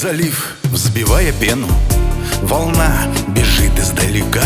залив, взбивая пену, волна бежит издалека.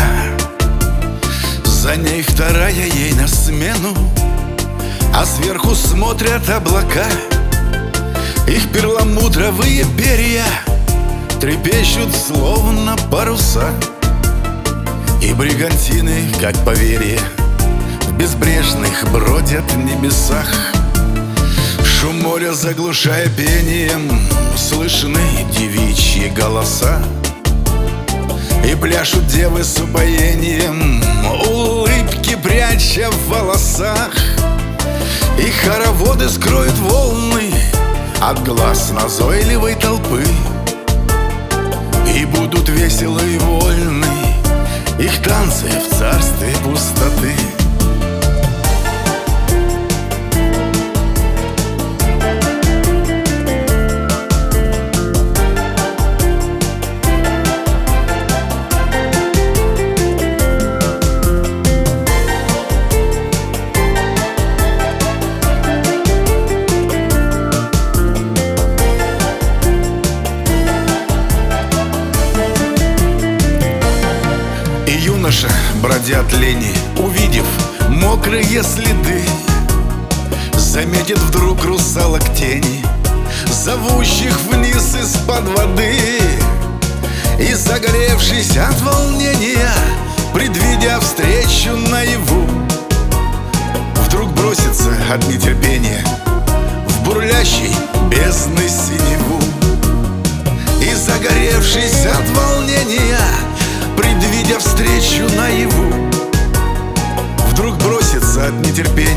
За ней вторая ей на смену, а сверху смотрят облака. Их перламутровые перья трепещут, словно паруса. И бригантины, как поверье, в безбрежных бродят небесах. Шум моря заглушая пением, слышны девичьи голоса. И пляшут девы с упоением, улыбки пряча в волосах. И хороводы скроют волны от глаз назойливой толпы, и будут веселы и вольны их танцы в царстве пустоты. Юноша, бродя от лени, увидев мокрые следы, заметит вдруг русалок тени, зовущих вниз из-под воды. И загоревшись от волнения, предвидя встречу наяву, вдруг бросится от нетерпения в бурлящий бездны синеву. И загоревшись от волнения, предвидя встречу наяву, вдруг бросится от нетерпения